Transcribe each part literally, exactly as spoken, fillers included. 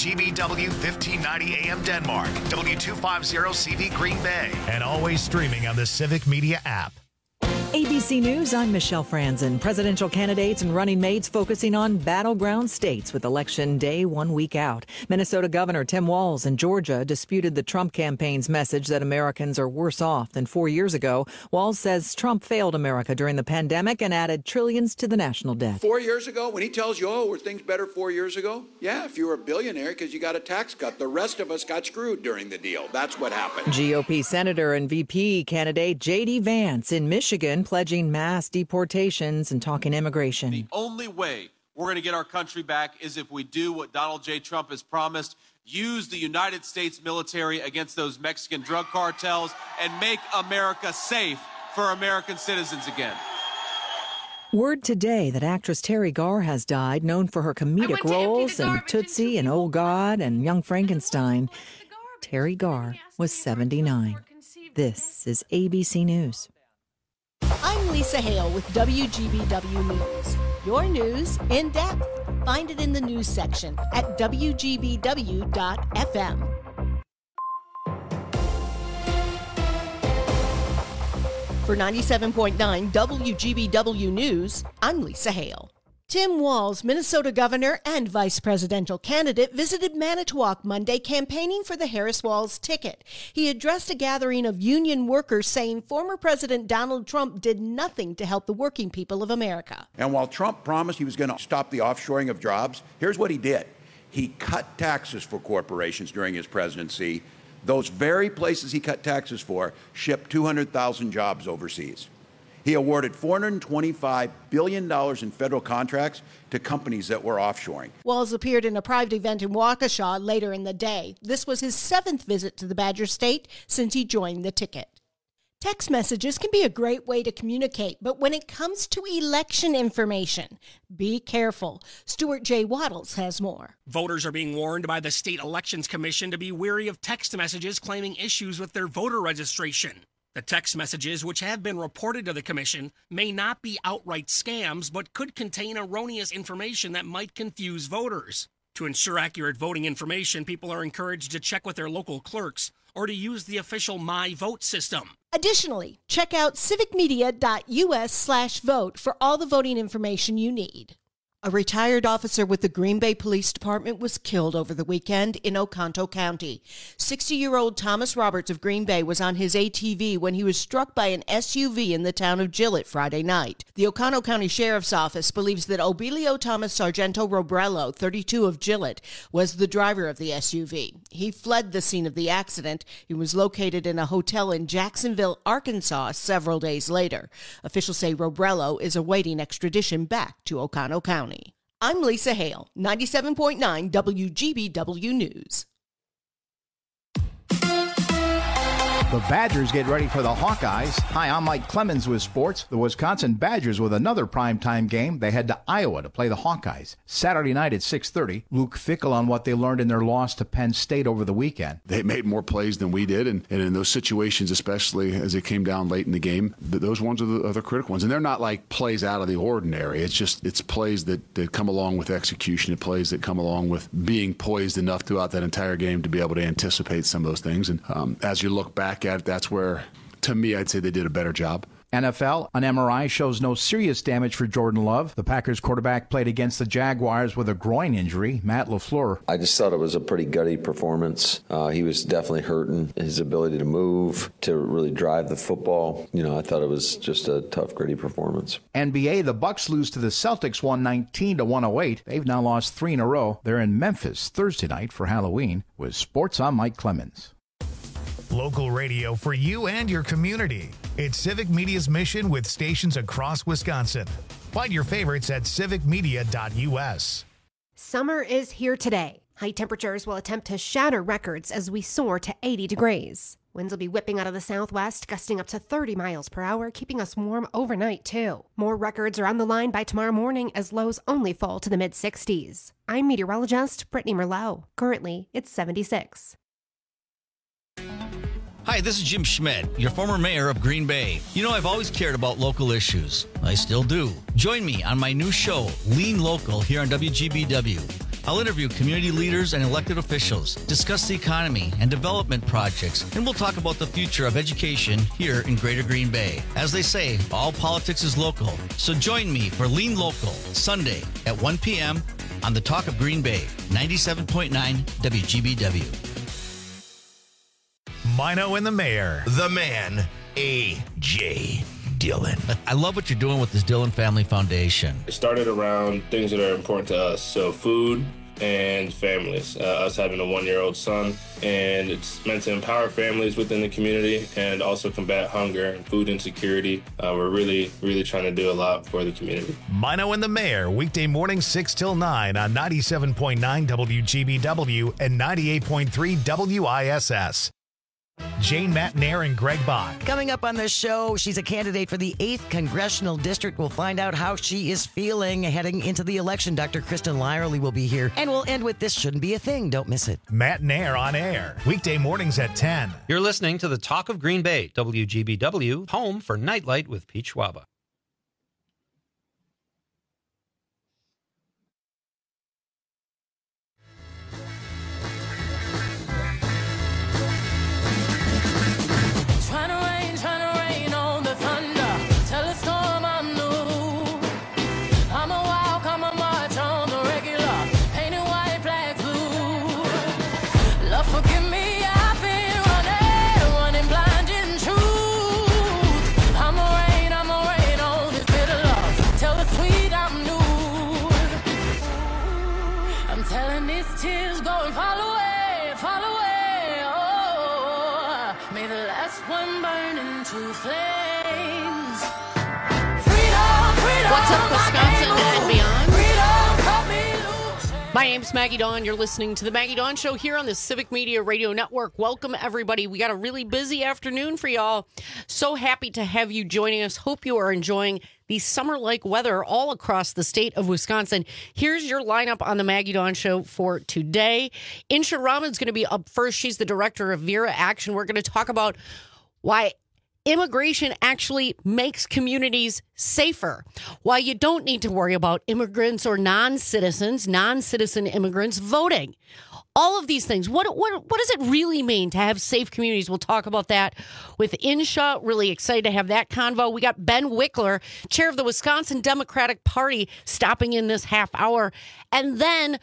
G B W fifteen ninety A M Denmark, W two fifty C V Green Bay, and always streaming on the Civic Media app. A B C News, I'm Michelle Franzen. Presidential candidates and running mates focusing on battleground states with Election Day one week out. Minnesota Governor Tim Walz in Georgia disputed the Trump campaign's message that Americans are worse off than four years ago. Walz says Trump failed America during the pandemic and added trillions to the national debt. Four years ago, when he tells you, oh, were things better four years ago? Yeah, if you were a billionaire because you got a tax cut. The rest of us got screwed during the deal. That's what happened. G O P Senator and V P candidate J D Vance in Michigan pledging mass deportations and talking immigration. The only way we're going to get our country back is if we do what Donald J. Trump has promised, use the United States military against those Mexican drug cartels and make America safe for American citizens again. Word today that actress Terry Garr has died, known for her comedic roles in Tootsie and Old God and Young Frankenstein. Terry Garr was seventy-nine. This is A B C News. I'm Lisa Hale with W G B W News. Your news in depth. Find it in the news section at W G B W dot F M. For ninety-seven point nine W G B W News, I'm Lisa Hale. Tim Walz, Minnesota governor and vice presidential candidate, visited Manitowoc Monday campaigning for the Harris-Walz ticket. He addressed a gathering of union workers saying former President Donald Trump did nothing to help the working people of America. And while Trump promised he was going to stop the offshoring of jobs, here's what he did. He cut taxes for corporations during his presidency. Those very places he cut taxes for shipped two hundred thousand jobs overseas. He awarded four hundred twenty-five billion dollars in federal contracts to companies that were offshoring. Walz appeared in a private event in Waukesha later in the day. This was his seventh visit to the Badger State since he joined the ticket. Text messages can be a great way to communicate, but when it comes to election information, be careful. Stuart J. Waddles has more. Voters are being warned by the State Elections Commission to be wary of text messages claiming issues with their voter registration. The text messages, which have been reported to the commission, may not be outright scams, but could contain erroneous information that might confuse voters. To ensure accurate voting information, people are encouraged to check with their local clerks or to use the official My Vote system. Additionally, check out civicmedia dot U S slash vote for all the voting information you need. A retired officer with the Green Bay Police Department was killed over the weekend in Oconto County. sixty-year-old Thomas Roberts of Green Bay was on his A T V when he was struck by an S U V in the town of Gillett Friday night. The Oconto County Sheriff's Office believes that Obilio Thomas Sargento Robrello, thirty-two, of Gillett, was the driver of the S U V. He fled the scene of the accident. He was located in a hotel in Jacksonville, Arkansas, several days later. Officials say Robrello is awaiting extradition back to Oconto County. I'm Lisa Hale, ninety-seven point nine W G B W News. The Badgers get ready for the Hawkeyes. Hi, I'm Mike Clemens with sports. The Wisconsin Badgers with another primetime game. They head to Iowa to play the Hawkeyes. Saturday night at six thirty. Luke Fickell on what they learned in their loss to Penn State over the weekend. They made more plays than we did, and, and in those situations, especially as it came down late in the game, th- those ones are the other critical ones. And they're not like plays out of the ordinary. It's just it's plays that, that come along with execution, and plays that come along with being poised enough throughout that entire game to be able to anticipate some of those things. And um, as you look back at it, that's where, to me, I'd say they did a better job. N F L, an M R I shows no serious damage for Jordan Love. The Packers quarterback played against the Jaguars with a groin injury. Matt LaFleur. I just thought it was a pretty gutty performance. Uh, he was definitely hurting his ability to move, to really drive the football. You know, I thought it was just a tough, gritty performance. N B A, the Bucks lose to the Celtics one nineteen to one oh eight. They've now lost three in a row. They're in Memphis Thursday night for Halloween. With sports, I'm Mike Clemens. Local radio for you and your community. It's Civic Media's mission with stations across Wisconsin. Find your favorites at civic media dot U S. Summer is here today. High temperatures will attempt to shatter records as we soar to eighty degrees. Winds will be whipping out of the southwest, gusting up to thirty miles per hour, keeping us warm overnight, too. More records are on the line by tomorrow morning as lows only fall to the mid-sixties. I'm meteorologist Brittany Merlot. Currently, it's seventy-six. Hi, this is Jim Schmidt, your former mayor of Green Bay. You know, I've always cared about local issues. I still do. Join me on my new show, Lean Local, here on W G B W. I'll interview community leaders and elected officials, discuss the economy and development projects, and we'll talk about the future of education here in Greater Green Bay. As they say, all politics is local. So join me for Lean Local, Sunday at one p.m. on the Talk of Green Bay, ninety-seven point nine W G B W. Mino and the Mayor. The man, A J Dillon. I love what you're doing with this Dillon Family Foundation. It started around things that are important to us. So food and families, uh, us having a one-year-old son. And it's meant to empower families within the community and also combat hunger and food insecurity. Uh, we're really, really trying to do a lot for the community. Mino and the Mayor, weekday mornings six till nine on ninety-seven point nine W G B W and ninety-eight point three W I S S. Jane Matnair and Greg Bach. Coming up on the show, she's a candidate for the eighth Congressional District. We'll find out how she is feeling heading into the election. Doctor Kristen Lyerly will be here. And we'll end with This Shouldn't Be a Thing. Don't miss it. Matnair on air, weekday mornings at ten. You're listening to the Talk of Green Bay, W G B W, home for Nightlight with Pete Schwaba. What's up, Wisconsin and beyond? My name's Maggie Dawn. You're listening to the Maggie Dawn Show here on the Civic Media Radio Network. Welcome, everybody. We got a really busy afternoon for y'all. So happy to have you joining us. Hope you are enjoying the summer-like weather all across the state of Wisconsin. Here's your lineup on the Maggie Dawn Show for today. Insha Rahman's going to be up first. She's the director of Vera Action. We're going to talk about why immigration actually makes communities safer. Why you don't need to worry about immigrants or non-citizens, non-citizen immigrants voting. All of these things. What, what, what does it really mean to have safe communities? We'll talk about that with Insha. Really excited to have that convo. We got Ben Wickler, chair of the Wisconsin Democratic Party, stopping in this half hour. And then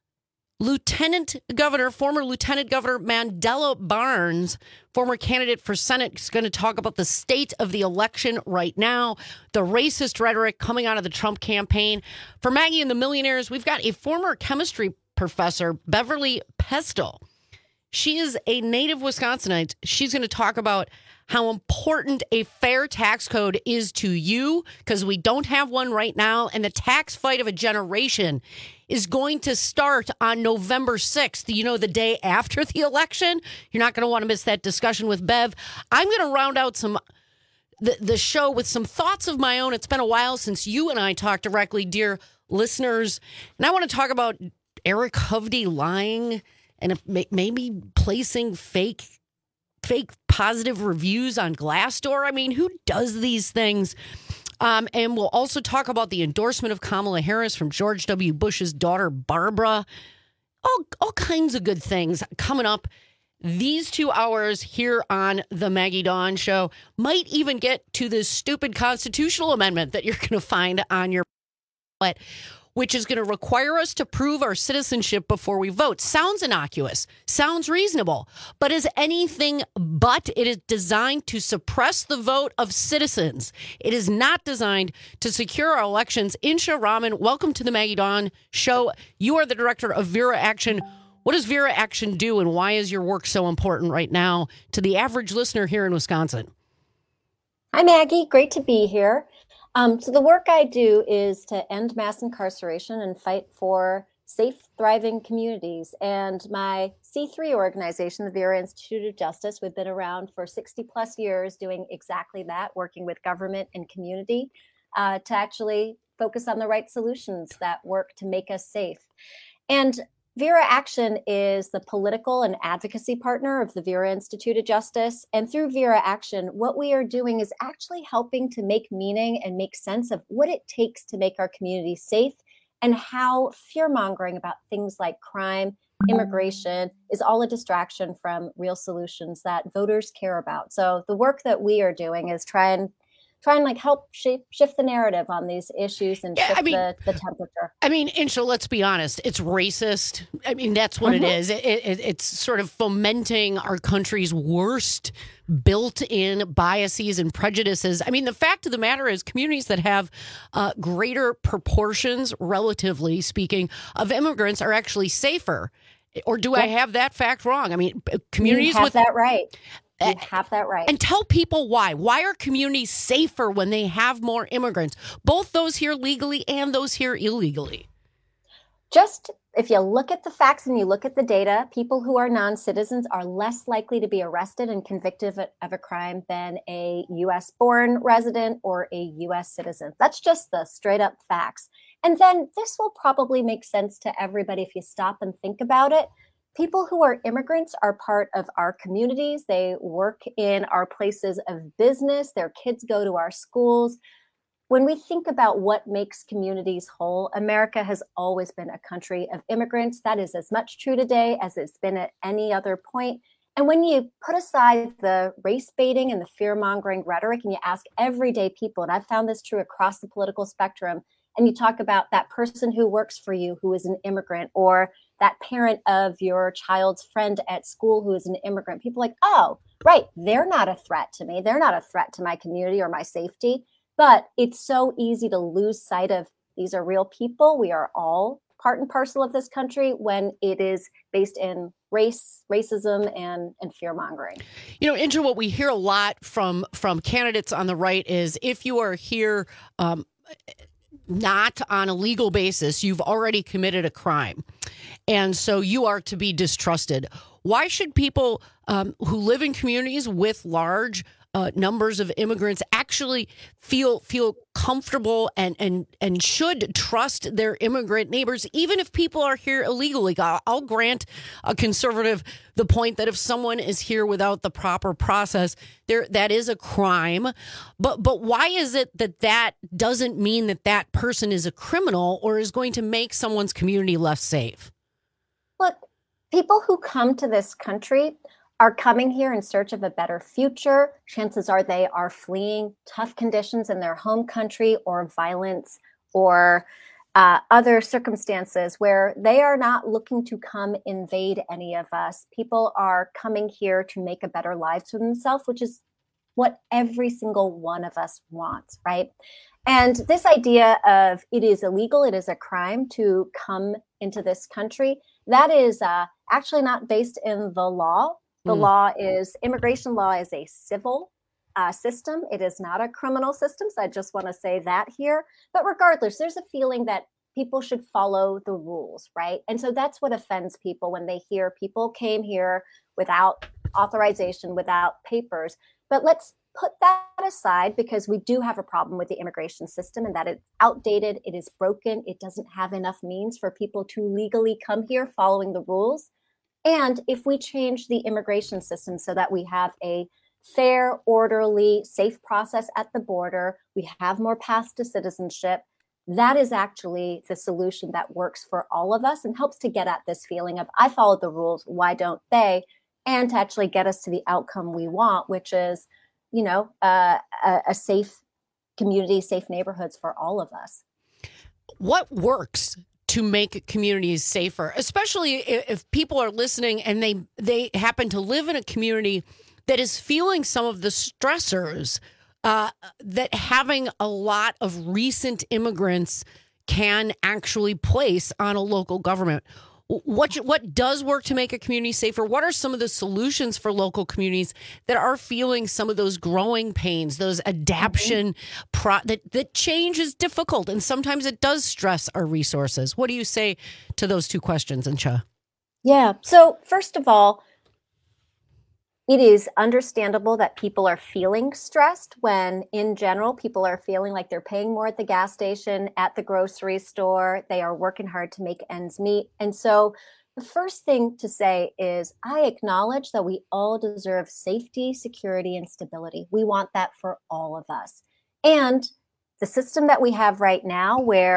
Lieutenant Governor, former Lieutenant Governor Mandela Barnes, former candidate for Senate, is going to talk about the state of the election right now, the racist rhetoric coming out of the Trump campaign. For Maggie and the Millionaires, we've got a former chemistry professor, Beverly Pestle. She is a native Wisconsinite. She's going to talk about how important a fair tax code is to you, because we don't have one right now, and the tax fight of a generation is going to start on November sixth, you know, the day after the election. You're not going to want to miss that discussion with Bev. I'm going to round out some the, the show with some thoughts of my own. It's been a while since you and I talked directly, dear listeners, and I want to talk about Eric Hovde lying and maybe placing fake fake positive reviews on Glassdoor. I mean, who does these things? Um, and we'll also talk about the endorsement of Kamala Harris from George W. Bush's daughter, Barbara. All, all kinds of good things coming up these two hours here on the Maggie Dawn Show. Might even get to this stupid constitutional amendment that you're going to find on your ballot, which is going to require us to prove our citizenship before we vote. Sounds innocuous, sounds reasonable, but is anything but. It is designed to suppress the vote of citizens. It is not designed to secure our elections. Insha Rahman, welcome to the Maggie Dawn Show. You are the director of Vera Action. What does Vera Action do, and why is your work so important right now to the average listener here in Wisconsin? Hi, Maggie. Great to be here. Um, so the work I do is to end mass incarceration and fight for safe, thriving communities. And my C three organization, the Vera Institute of Justice, we've been around for sixty plus years doing exactly that, working with government and community uh, to actually focus on the right solutions that work to make us safe. And Vera Action is the political and advocacy partner of the Vera Institute of Justice. And through Vera Action, what we are doing is actually helping to make meaning and make sense of what it takes to make our community safe and how fear-mongering about things like crime, immigration is all a distraction from real solutions that voters care about. So the work that we are doing is try and try and like help shape, shift the narrative on these issues and Yeah, shift I mean- the, the temperature. I mean, Insha, let's be honest. It's racist. I mean, that's what it Mhm. is. It, it, it's sort of fomenting our country's worst built-in biases and prejudices. I mean, the fact of the matter is communities that have uh, greater proportions, relatively speaking, of immigrants are actually safer. Or do I Yep. have that fact wrong? I mean, p- communities you have with that right. You have that right. and tell people why. Why are communities safer when they have more immigrants, both those here legally and those here illegally? Just if you look at the facts and you look at the data, people who are non-citizens are less likely to be arrested and convicted of a, of a crime than a U S born resident or a U S citizen. That's just the straight up facts. And then this will probably make sense to everybody if you stop and think about it. People who are immigrants are part of our communities. They work in our places of business. Their kids go to our schools. When we think about what makes communities whole, America has always been a country of immigrants. That is as much true today as it's been at any other point. And when you put aside the race baiting and the fear-mongering rhetoric and you ask everyday people, and I've found this true across the political spectrum, and you talk about that person who works for you who is an immigrant, or that parent of your child's friend at school who is an immigrant, people are like, oh, right, they're not a threat to me. They're not a threat to my community or my safety. But it's so easy to lose sight of these are real people. We are all part and parcel of this country when it is based in race, racism, and, and fear-mongering. You know, Indra, what we hear a lot from from candidates on the right is if you are here um, not on a legal basis, you've already committed a crime. And so you are to be distrusted. Why should people um, who live in communities with large uh, numbers of immigrants actually feel feel comfortable and, and, and should trust their immigrant neighbors, even if people are here illegally? I'll, I'll grant a conservative the point that if someone is here without the proper process, there that is a crime. But but why is it that that doesn't mean that that person is a criminal or is going to make someone's community less safe? Look, people who come to this country are coming here in search of a better future. Chances are they are fleeing tough conditions in their home country or violence or uh, other circumstances where they are not looking to come invade any of us. People are coming here to make a better life for themselves, which is what every single one of us wants, right? And this idea of it is illegal, it is a crime to come into this country, that is uh, actually not based in the law. The mm. law is, immigration law is a civil uh, system. It is not a criminal system. So I just want to say that here. But regardless, there's a feeling that people should follow the rules, right? And so that's what offends people when they hear people came here without authorization, without papers. But let's put that aside because we do have a problem with the immigration system and that it's outdated, it is broken, it doesn't have enough means for people to legally come here following the rules. And if we change the immigration system so that we have a fair, orderly, safe process at the border, we have more paths to citizenship, that is actually the solution that works for all of us and helps to get at this feeling of, I followed the rules, why don't they? And to actually get us to the outcome we want, which is, you know, uh, a, a safe community, safe neighborhoods for all of us. What works to make communities safer, especially if people are listening and they they happen to live in a community that is feeling some of the stressors uh, that having a lot of recent immigrants can actually place on a local government? What what does work to make a community safer? What are some of the solutions for local communities that are feeling some of those growing pains, those adaptation, pro- that, that change is difficult and sometimes it does stress our resources? What do you say to those two questions, Insha? Yeah. So first of all, it is understandable that people are feeling stressed when, in general, people are feeling like they're paying more at the gas station, at the grocery store. They are working hard to make ends meet. And so the first thing to say is I acknowledge that we all deserve safety, security, and stability. We want that for all of us. And the system that we have right now, where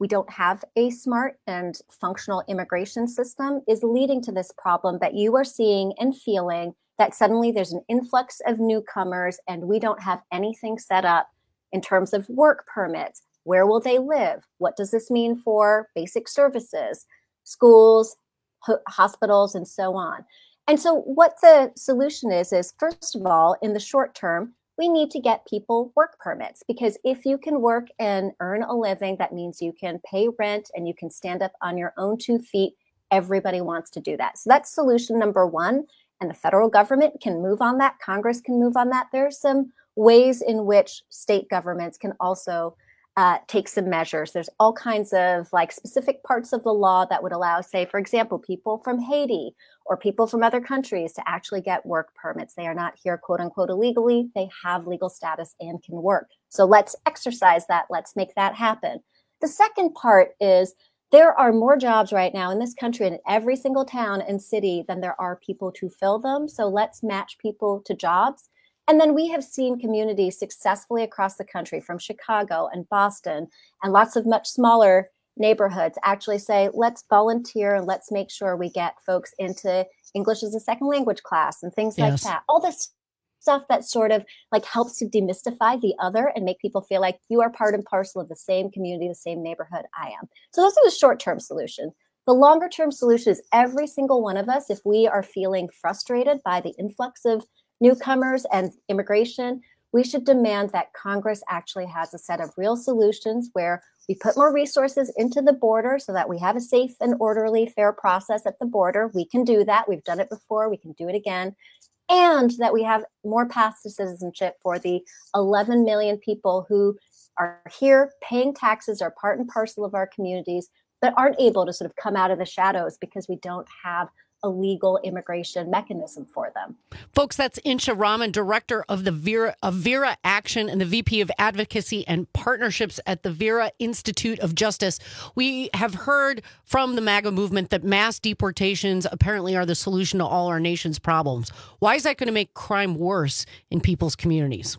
we don't have a smart and functional immigration system is leading to this problem that you are seeing and feeling, that suddenly there's an influx of newcomers and we don't have anything set up in terms of work permits. Where will they live? What does this mean for basic services, schools, ho- hospitals, and so on? And so what the solution is, is first of all, in the short term, we need to get people work permits, because if you can work and earn a living, that means you can pay rent and you can stand up on your own two feet. Everybody wants to do that. So that's solution number one. And the federal government can move on that. Congress can move on that. There's some ways in which state governments can also uh, take some measures. There's all kinds of like specific parts of the law that would allow, say, for example, people from Haiti or people from other countries to actually get work permits. They are not here, quote unquote, illegally. They have legal status and can work. So let's exercise that. Let's make that happen. The second part is there are more jobs right now in this country in every single town and city than there are people to fill them. So let's match people to jobs. And then we have seen communities successfully across the country, from Chicago and Boston and lots of much smaller neighborhoods, actually say, let's volunteer and let's make sure we get folks into English as a second language class and things Yes. like that. All this stuff that sort of like helps to demystify the other and make people feel like you are part and parcel of the same community, the same neighborhood I am. So those are the short-term solutions. The longer-term solution is every single one of us, if we are feeling frustrated by the influx of newcomers and immigration, we should demand that Congress actually has a set of real solutions where we put more resources into the border so that we have a safe and orderly, fair process at the border. We can do that. We've done it before. We can do it again. And that we have more paths to citizenship for the eleven million people who are here paying taxes, are part and parcel of our communities, but aren't able to sort of come out of the shadows because we don't have a legal immigration mechanism for them. Folks, that's Insha Rahman, director of the Vera, of Vera Action and the V P of Advocacy and Partnerships at the Vera Institute of Justice. We have heard from the MAGA movement that mass deportations apparently are the solution to all our nation's problems. Why is that going to make crime worse in people's communities?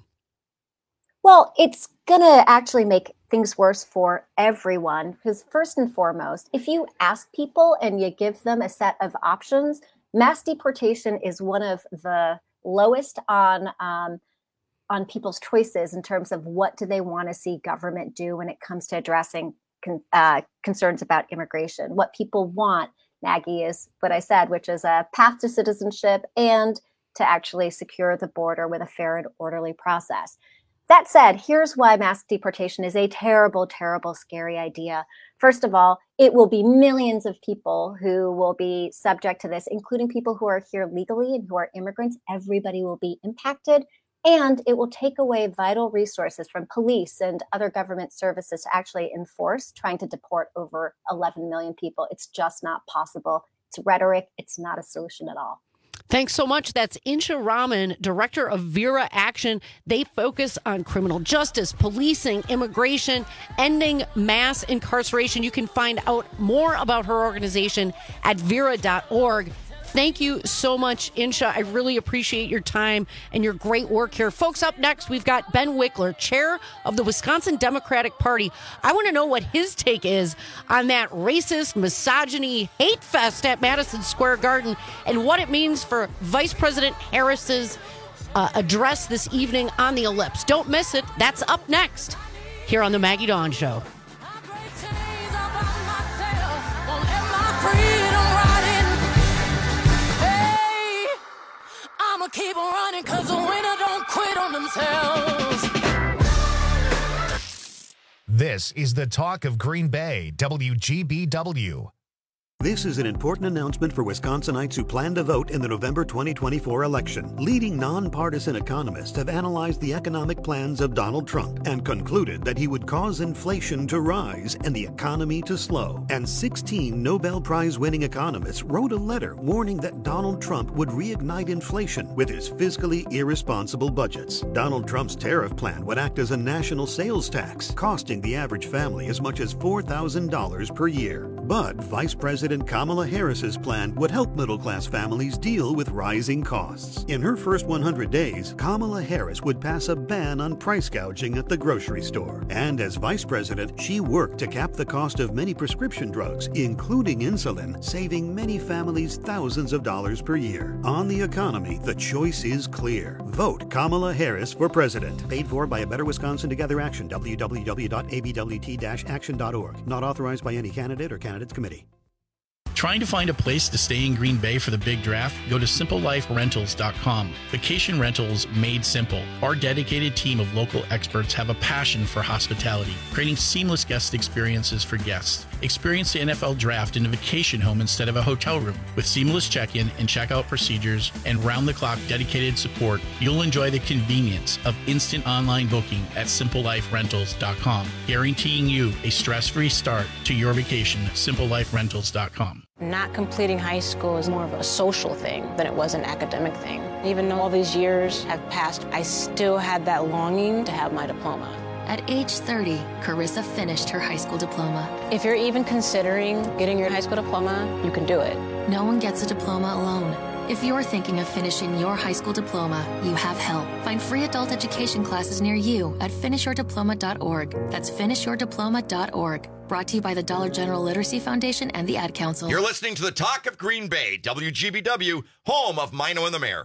Well, it's going to actually make things worse for everyone, because first and foremost, if you ask people and you give them a set of options, mass deportation is one of the lowest on um, on people's choices in terms of what do they want to see government do when it comes to addressing con- uh, concerns about immigration. What people want, Maggie, is what I said, which is a path to citizenship and to actually secure the border with a fair and orderly process. That said, here's why mass deportation is a terrible, terrible, scary idea. First of all, it will be millions of people who will be subject to this, including people who are here legally and who are immigrants. Everybody will be impacted, and it will take away vital resources from police and other government services to actually enforce trying to deport over eleven million people. It's just not possible. It's rhetoric. It's not a solution at all. Thanks so much. That's Insha Rahman, director of Vera Action. They focus on criminal justice, policing, immigration, ending mass incarceration. You can find out more about her organization at vera dot org. Thank you so much, Insha. I really appreciate your time and your great work here. Folks, up next, we've got Ben Wickler, chair of the Wisconsin Democratic Party. I want to know what his take is on that racist, misogyny, hate fest at Madison Square Garden and what it means for Vice President Harris's uh, address this evening on the Ellipse. Don't miss it. That's up next here on the Maggie Dawn Show. I'ma keep on running cause the winner don't quit on themselves. This is the talk of Green Bay, W G B W. This is an important announcement for Wisconsinites who plan to vote in the November twenty twenty-four election. Leading nonpartisan economists have analyzed the economic plans of Donald Trump and concluded that he would cause inflation to rise and the economy to slow. And sixteen Nobel Prize-winning economists wrote a letter warning that Donald Trump would reignite inflation with his fiscally irresponsible budgets. Donald Trump's tariff plan would act as a national sales tax, costing the average family as much as four thousand dollars per year. But Vice President Kamala Harris's plan would help middle-class families deal with rising costs. In her first one hundred days, Kamala Harris would pass a ban on price gouging at the grocery store. And as vice president, she worked to cap the cost of many prescription drugs, including insulin, saving many families thousands of dollars per year. On the economy, the choice is clear. Vote Kamala Harris for president. Paid for by a Better Wisconsin Together Action, w w w dot a b w t dash action dot org. Not authorized by any candidate or candidates committee. Trying to find a place to stay in Green Bay for the big draft? Go to simple life rentals dot com. Vacation rentals made simple. Our dedicated team of local experts have a passion for hospitality, creating seamless guest experiences for guests. Experience the N F L draft in a vacation home instead of a hotel room. With seamless check-in and check-out procedures and round-the-clock dedicated support, you'll enjoy the convenience of instant online booking at simple life rentals dot com, guaranteeing you a stress-free start to your vacation. simple life rentals dot com. Not completing high school is more of a social thing than it was an academic thing. Even though all these years have passed, I still had that longing to have my diploma. At age thirty, Carissa finished her high school diploma. If you're even considering getting your high school diploma, you can do it. No one gets a diploma alone. If you're thinking of finishing your high school diploma, you have help. Find free adult education classes near you at finish your diploma dot org. That's finish your diploma dot org. Brought to you by the Dollar General Literacy Foundation and the Ad Council. You're listening to the Talk of Green Bay, W G B W, home of Mino and the Mayor.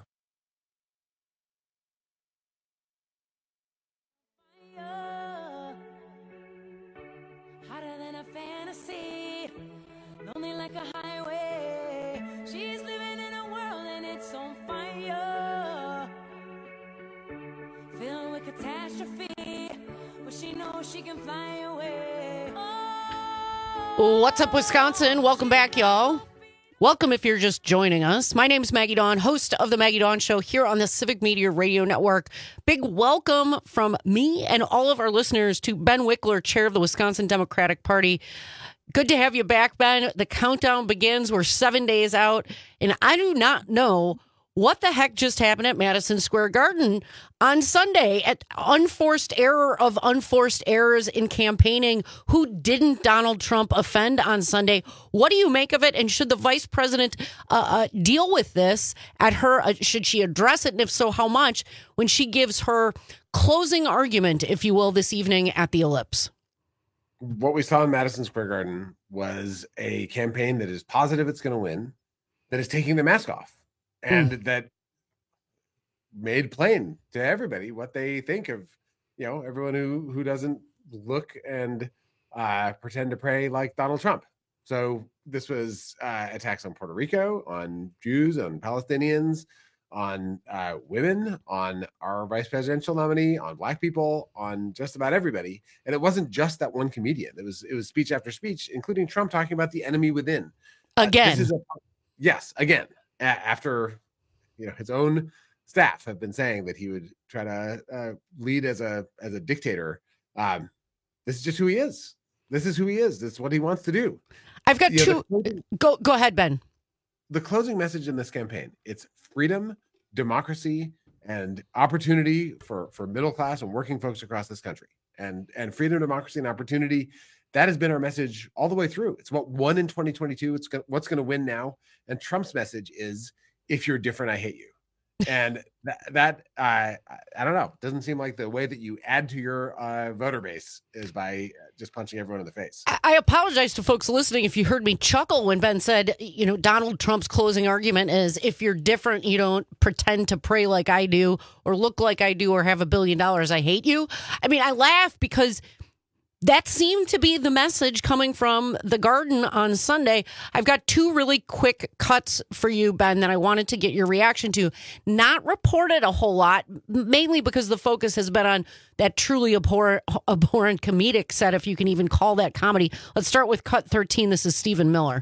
Hotter than a fantasy, lonely like a highway. She's living in a world and it's on fire, filled with catastrophe, but she knows she can fly away. What's up, Wisconsin? Welcome back, y'all. Welcome if you're just joining us. My name's Maggie Dawn, host of The Maggie Dawn Show here on the Civic Media Radio Network. Big welcome from me and all of our listeners to Ben Wickler, chair of the Wisconsin Democratic Party. Good to have you back, Ben. The countdown begins. We're seven days out, and I do not know what the heck just happened at Madison Square Garden on Sunday. At unforced error of unforced errors in campaigning. Who didn't Donald Trump offend on Sunday? What do you make of it? And should the vice president uh, uh, deal with this at her? Uh, should she address it? And if so, how much? When she gives her closing argument, if you will, this evening at the Ellipse. What we saw in Madison Square Garden was a campaign that is positive it's going to win, that is taking the mask off. And mm. that made plain to everybody what they think of, you know, everyone who, who doesn't look and uh, pretend to pray like Donald Trump. So this was uh, attacks on Puerto Rico, on Jews, on Palestinians, on uh, women, on our vice presidential nominee, on Black people, on just about everybody. And it wasn't just that one comedian. It was it was speech after speech, including Trump talking about the enemy within. Again. Uh, this is a, yes, again. After, you know, his own staff have been saying that he would try to uh, lead as a as a dictator. Um, this is just who he is. This is who he is. This is what he wants to do. I've got you two. Know, closing, go go ahead, Ben. The closing message in this campaign: it's freedom, democracy, and opportunity for for middle class and working folks across this country. And and freedom, democracy, and opportunity. That has been our message all the way through. It's what won in twenty twenty-two. It's go- what's going to win now. And Trump's message is, if you're different, I hate you. And that, that uh, I don't know, doesn't seem like the way that you add to your uh, voter base is by just punching everyone in the face. I, I apologize to folks listening if you heard me chuckle when Ben said, you know, Donald Trump's closing argument is, if you're different, you don't pretend to pray like I do or look like I do or have a billion dollars, I hate you. I mean, I laugh because that seemed to be the message coming from the Garden on Sunday. I've got two really quick cuts for you, Ben, that I wanted to get your reaction to. Not reported a whole lot, mainly because the focus has been on that truly abhorrent, abhorrent comedic set, if you can even call that comedy. Let's start with cut thirteen. This is Stephen Miller.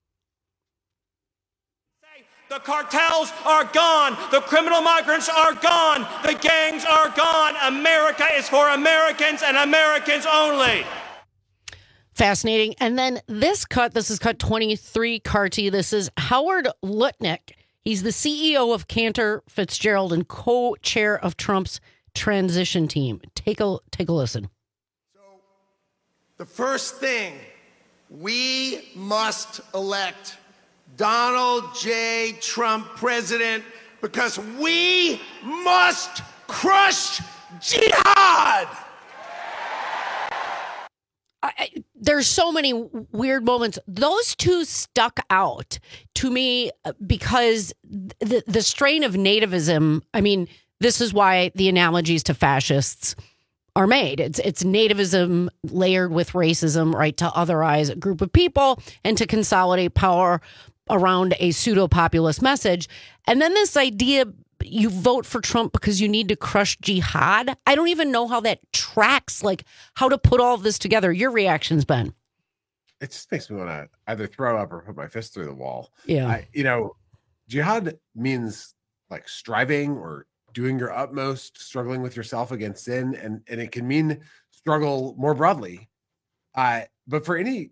The cartels are gone. The criminal migrants are gone. The gangs are gone. America is for Americans and Americans only. Fascinating. And then this cut, this is cut twenty-three, Carty. This is Howard Lutnick. He's the C E O of Cantor Fitzgerald and co-chair of Trump's transition team. Take a take a listen. The first thing We must elect Donald J. Trump president because we must crush jihad. I, there's so many weird moments. Those two stuck out to me because the the strain of nativism. I mean, this is why the analogies to fascists are made. It's it's nativism layered with racism, right, to otherize a group of people and to consolidate power around a pseudo-populist message. And then this idea, you vote for Trump because you need to crush jihad. I don't even know how that tracks, like how to put all of this together. Your reactions, Ben? It just makes me want to either throw up or put my fist through the wall. Yeah. I, you know, jihad means like striving or doing your utmost, struggling with yourself against sin, and and it can mean struggle more broadly. Uh, but for any,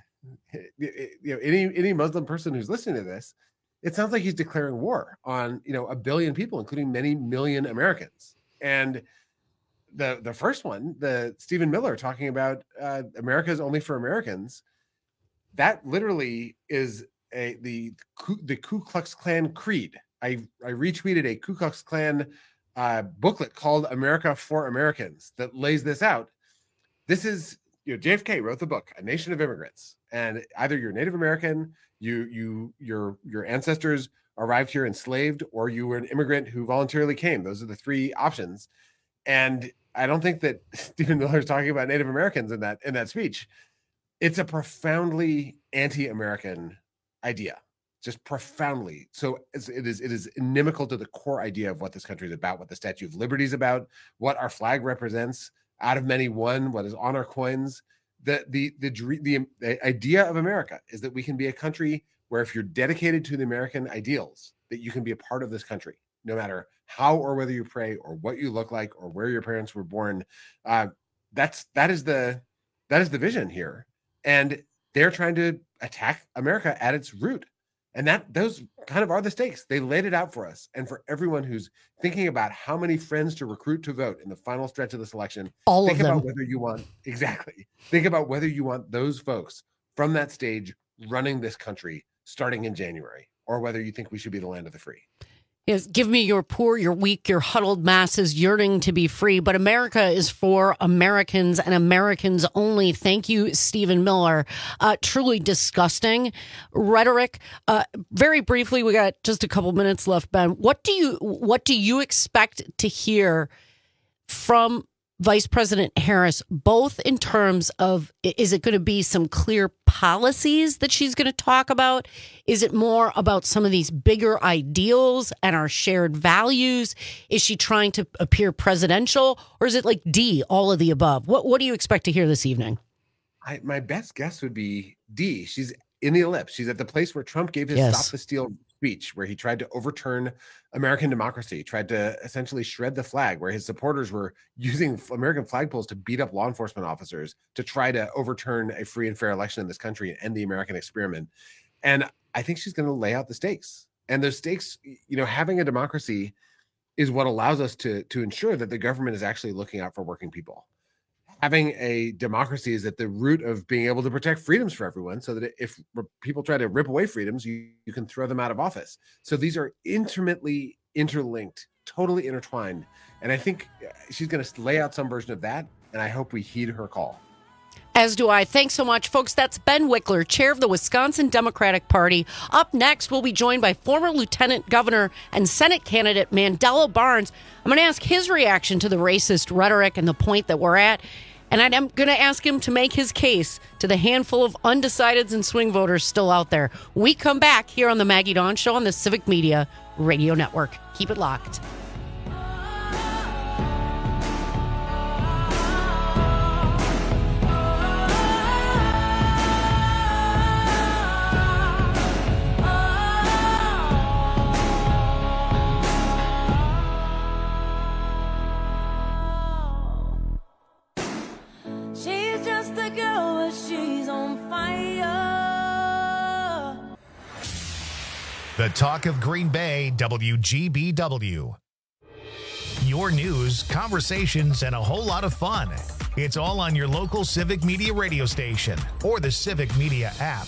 you know, any any Muslim person who's listening to this, it sounds like he's declaring war on, you know, a billion people, including many million Americans. And the the first one, the Stephen Miller talking about uh, America is only for Americans, that literally is a the the Ku Klux Klan creed. I, I retweeted a Ku Klux Klan uh, booklet called America for Americans that lays this out. This is, you know, J F K wrote the book, A Nation of Immigrants. And either you're Native American, you you your your ancestors arrived here enslaved, or you were an immigrant who voluntarily came. Those are the three options. And I don't think that Stephen Miller is talking about Native Americans in that in that speech. It's a profoundly anti-American idea. Just profoundly. So it is it is inimical to the core idea of what this country is about, what the Statue of Liberty is about, what our flag represents, out of many one, what is on our coins. The, the, the, the, the idea of America is that we can be a country where if you're dedicated to the American ideals, that you can be a part of this country, no matter how or whether you pray or what you look like or where your parents were born. Uh, that's that is the that is the vision here. And they're trying to attack America at its root. And that those kind of are the stakes. They laid it out for us. And for everyone who's thinking about how many friends to recruit to vote in the final stretch of this election, all think of them. about whether you want, exactly. Think about whether you want those folks from that stage running this country starting in January, or whether you think we should be the land of the free. Yes, give me your poor, your weak, your huddled masses yearning to be free. But America is for Americans and Americans only. Thank you, Stephen Miller. Uh, truly disgusting rhetoric. Uh, very briefly, we got just a couple minutes left, Ben. What do you what do you expect to hear from Vice President Harris, both in terms of, is it going to be some clear policies that she's going to talk about? Is it more about some of these bigger ideals and our shared values? Is she trying to appear presidential, or is it like D, all of the above? What What do you expect to hear this evening? I, my best guess would be D. She's in the ellipse. She's at the place where Trump gave his Yes. Stop the Steal speech, where he tried to overturn American democracy, tried to essentially shred the flag, where his supporters were using American flagpoles to beat up law enforcement officers to try to overturn a free and fair election in this country and end the American experiment. And I think she's going to lay out the stakes. And those stakes, you know, having a democracy is what allows us to, to ensure that the government is actually looking out for working people. Having a democracy is at the root of being able to protect freedoms for everyone, so that if people try to rip away freedoms, you, you can throw them out of office. So these are intimately interlinked, totally intertwined. And I think she's going to lay out some version of that, and I hope we heed her call. As do I. Thanks so much, folks. That's Ben Wickler, chair of the Wisconsin Democratic Party. Up next, we'll be joined by former Lieutenant Governor and Senate candidate Mandela Barnes. I'm going to ask his reaction to the racist rhetoric and the point that we're at. And I'm going to ask him to make his case to the handful of undecideds and swing voters still out there. We come back here on the Maggie Dawn Show on the Civic Media Radio Network. Keep it locked. She's just a girl, but she's on fire. The talk of Green Bay, W G B W. your news, conversations, and a whole lot of fun. It's all on your local Civic Media radio station or the Civic Media app.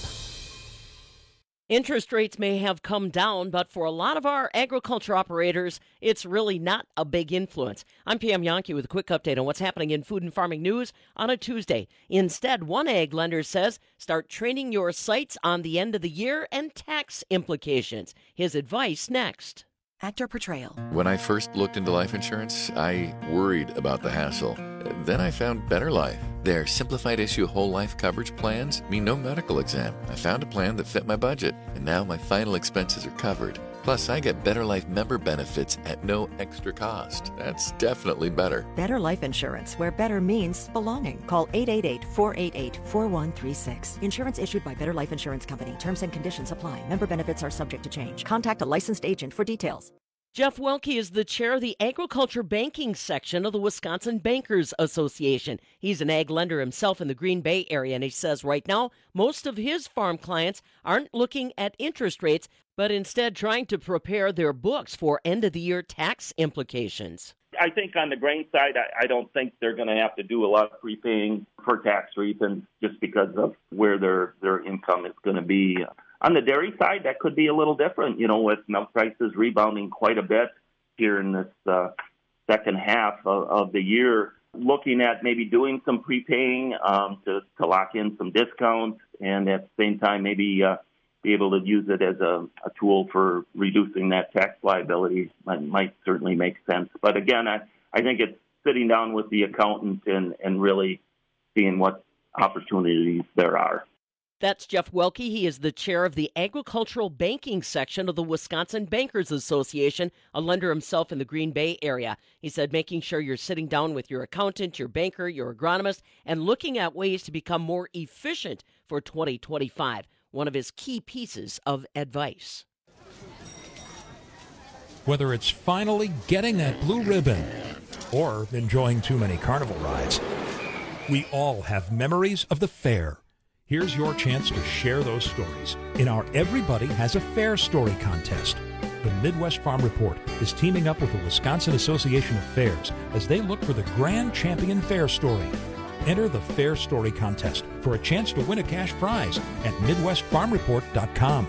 Interest rates may have come down, but for a lot of our agriculture operators, it's really not a big influence. I'm Pam Yankee with a quick update on what's happening in food and farming news on a Tuesday. Instead, one ag lender says start training your sites on the end of the year and tax implications. His advice next. Actor portrayal. When I first looked into life insurance, I worried about the hassle. Then I found Better Life. Their simplified issue whole life coverage plans mean no medical exam. I found a plan that fit my budget, and now my final expenses are covered. Plus, I get Better Life member benefits at no extra cost. That's definitely better. Better Life Insurance, where better means belonging. Call eight eight eight, four eight eight, four one three six. Insurance issued by Better Life Insurance Company. Terms and conditions apply. Member benefits are subject to change. Contact a licensed agent for details. Jeff Welke is the chair of the agriculture banking section of the Wisconsin Bankers Association. He's an ag lender himself in the Green Bay area, and he says right now most of his farm clients aren't looking at interest rates, but instead trying to prepare their books for end-of-the-year tax implications. I think on the grain side, I, I don't think they're going to have to do a lot of prepaying for tax reasons just because of where their, their income is going to be. On the dairy side, that could be a little different, you know, with milk prices rebounding quite a bit here in this uh, second half of, of the year. Looking at maybe doing some prepaying um, to, to lock in some discounts and at the same time maybe uh, be able to use it as a, a tool for reducing that tax liability might, might certainly make sense. But again, I, I think it's sitting down with the accountant and, and really seeing what opportunities there are. That's Jeff Welke. He is the chair of the agricultural banking section of the Wisconsin Bankers Association, a lender himself in the Green Bay area. He said making sure you're sitting down with your accountant, your banker, your agronomist, and looking at ways to become more efficient for twenty twenty-five. One of his key pieces of advice. Whether it's finally getting that blue ribbon or enjoying too many carnival rides, we all have memories of the fair. Here's your chance to share those stories in our Everybody Has a Fair Story contest. The Midwest Farm Report is teaming up with the Wisconsin Association of Fairs as they look for the grand champion fair story. Enter the Fair Story contest for a chance to win a cash prize at midwest farm report dot com.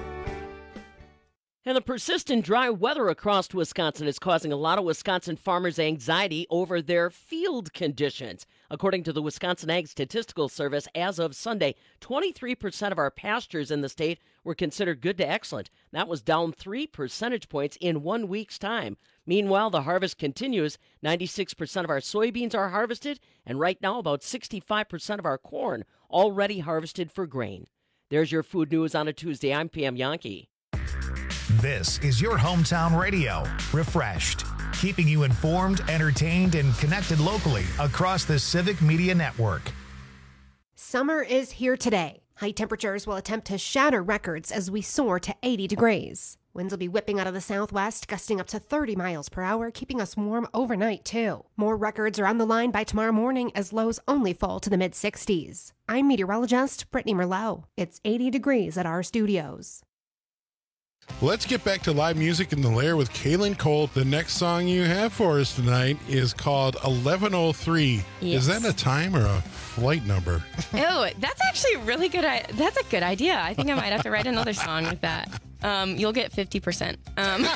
And the persistent dry weather across Wisconsin is causing a lot of Wisconsin farmers anxiety over their field conditions. According to the Wisconsin Ag Statistical Service, as of Sunday, twenty-three percent of our pastures in the state were considered good to excellent. That was down three percentage points in one week's time. Meanwhile, the harvest continues. ninety-six percent of our soybeans are harvested, and right now about sixty-five percent of our corn already harvested for grain. There's your food news on a Tuesday. I'm Pam Yankee. This is your hometown radio, Refreshed, keeping you informed, entertained, and connected locally across the Civic Media Network. Summer is here today. High temperatures will attempt to shatter records as we soar to eighty degrees. Winds will be whipping out of the southwest, gusting up to thirty miles per hour, keeping us warm overnight, too. More records are on the line by tomorrow morning as lows only fall to the mid-sixties. I'm meteorologist Brittany Merlot. It's eighty degrees at our studios. Let's get back to live music in the Lair with Kaylin Cole. The next song you have for us tonight is called eleven oh three. Yes. Is that a time or a flight number? Oh, that's actually really good. That's a good idea. I think I might have to write another song with that. Um, you'll get fifty percent. Um.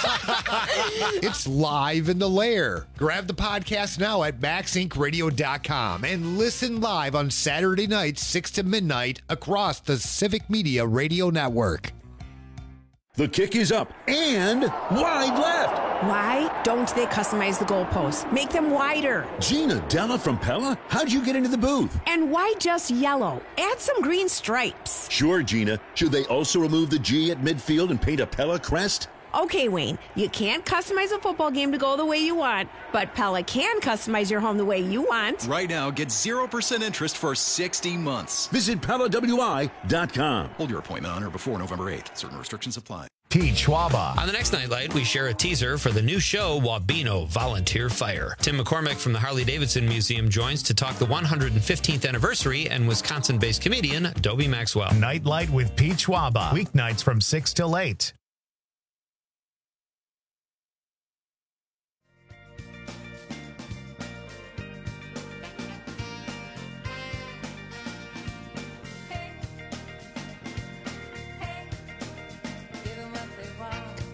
It's live in the Lair. Grab the podcast now at max inc radio dot com and listen live on Saturday nights, six to midnight, across the Civic Media Radio Network. The kick is up and wide left. Why don't they customize the goalposts? Make them wider. Gina Della from Pella? How'd you get into the booth? And why just yellow? Add some green stripes. Sure, Gina. Should they also remove the G at midfield and paint a Pella crest? Okay, Wayne, you can't customize a football game to go the way you want, but Pella can customize your home the way you want. Right now, get zero percent interest for sixty months. Visit Pella W I dot com. Hold your appointment on or before November eighth. Certain restrictions apply. Pete Schwaba. On the next Nightlight, we share a teaser for the new show, Wabeno Volunteer Fire. Tim McCormick from the Harley-Davidson Museum joins to talk the one hundred fifteenth anniversary and Wisconsin-based comedian Dobie Maxwell. Nightlight with Pete Schwaba. Weeknights from six till eight.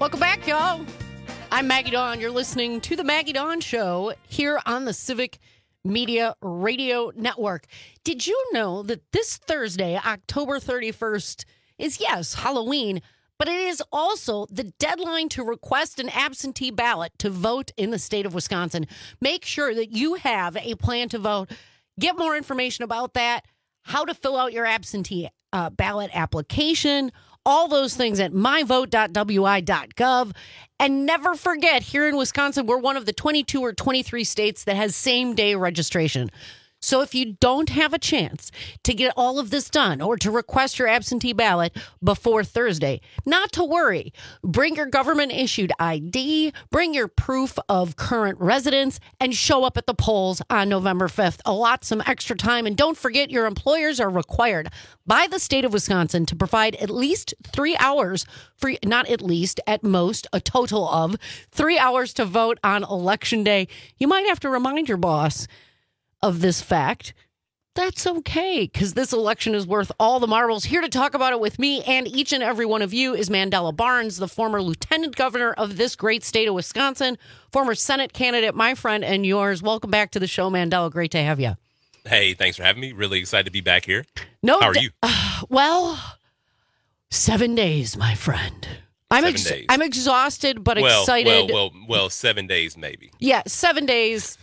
Welcome back, y'all. I'm Maggie Dawn. You're listening to The Maggie Dawn Show here on the Civic Media Radio Network. Did you know that this Thursday, October thirty-first, is, yes, Halloween, but it is also the deadline to request an absentee ballot to vote in the state of Wisconsin. Make sure that you have a plan to vote. Get more information about that, how to fill out your absentee uh, ballot application, all those things at my vote dot w i dot gov. And never forget, here in Wisconsin, we're one of the twenty-two or twenty-three states that has same-day registration. So if you don't have a chance to get all of this done or to request your absentee ballot before Thursday, not to worry. Bring your government-issued I D, bring your proof of current residence, and show up at the polls on November fifth. Allot some extra time, and don't forget your employers are required by the state of Wisconsin to provide at least three hours for, not at least, at most, a total of three hours to vote on Election Day. You might have to remind your boss of this fact. That's okay, because this election is worth all the marbles. Here to talk about it with me and each and every one of you is Mandela Barnes, the former lieutenant governor of this great state of Wisconsin, former Senate candidate, my friend and yours. Welcome back to the show, Mandela. Great to have you. Hey, thanks for having me. Really excited to be back here. No, How are d- you? Uh, well, seven days, my friend. I'm Seven ex- days. I'm exhausted, but well, excited. Well, well, well, seven days maybe. Yeah, seven days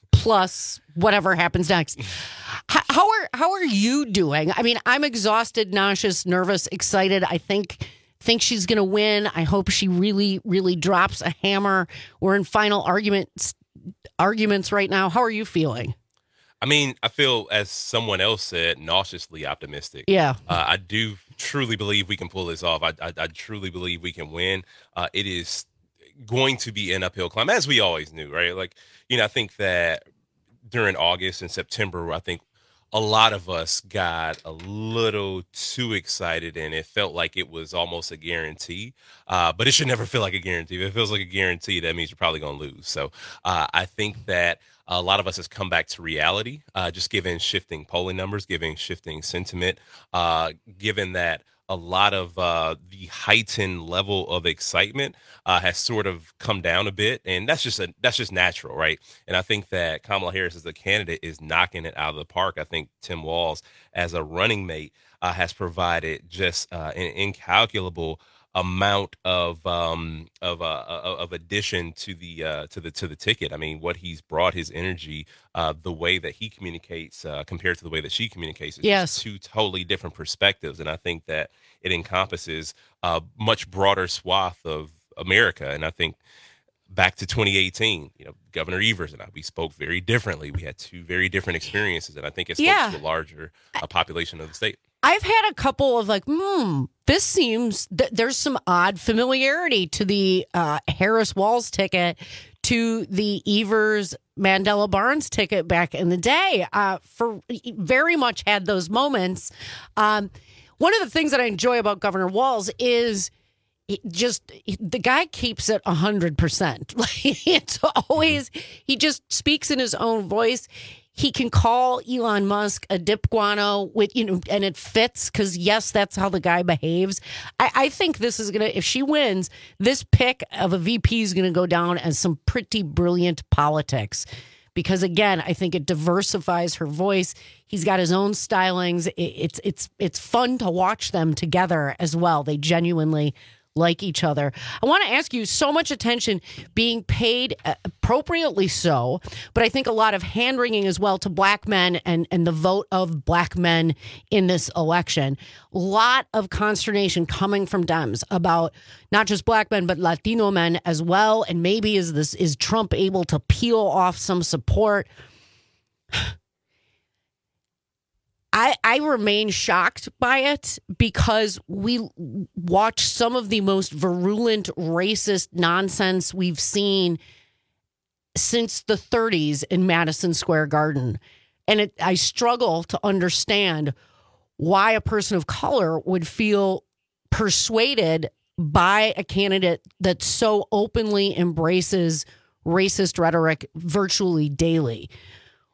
plus whatever happens next. How, how are how are you doing? I mean, I'm exhausted, nauseous, nervous, excited. I think think she's going to win. I hope she really, really drops a hammer. We're in final arguments arguments right now. How are you feeling? I mean, I feel, as someone else said, nauseously optimistic. Yeah. Uh, I do truly believe we can pull this off. I, I, I truly believe we can win. Uh, it is going to be an uphill climb, as we always knew, right? Like, you know, I think that during August and September, I think a lot of us got a little too excited, and it felt like it was almost a guarantee. Uh, but it should never feel like a guarantee. If it feels like a guarantee, that means you're probably going to lose. So uh, I think that a lot of us has come back to reality, uh, just given shifting polling numbers, given shifting sentiment, uh, given that a lot of uh, the heightened level of excitement uh, has sort of come down a bit, and that's just a, that's just natural, right? And I think that Kamala Harris as a candidate is knocking it out of the park. I think Tim Walz as a running mate uh, has provided just uh, an incalculable amount of um of uh of addition to the uh to the to the ticket. I mean, what he's brought, his energy, uh the way that he communicates uh compared to the way that she communicates is Yes. just two totally different perspectives, and I think that it encompasses a much broader swath of America. And I think back to twenty eighteen, you know, Governor Evers and I, we spoke very differently. We had two very different experiences, and I think it spoke Yeah. to a larger uh, population of the state. I've had a couple of like, hmm, this seems th- there's some odd familiarity to the uh, Harris Walz ticket, to the Evers Mandela Barnes ticket back in the day. Uh, for very much had those moments. Um, one of the things that I enjoy about Governor Walz is it just the guy keeps it a hundred percent. Like, it's always, he just speaks in his own voice. He can call Elon Musk a dip guano with, you know, and it fits because, yes, that's how the guy behaves. I, I think this is going to, if she wins, this pick of a V P is going to go down as some pretty brilliant politics. Because, again, I think it diversifies her voice. He's got his own stylings. It, it's it's it's fun to watch them together as well. They genuinely like each other. I want to ask you, so much attention being paid, uh, appropriately so, but I think a lot of hand-wringing as well to black men and, and the vote of black men in this election. A lot of consternation coming from Dems about not just black men, but Latino men as well. And maybe is this is Trump able to peel off some support? I, I remain shocked by it because we watch some of the most virulent, racist nonsense we've seen since the thirties in Madison Square Garden. And it, I struggle to understand why a person of color would feel persuaded by a candidate that so openly embraces racist rhetoric virtually daily.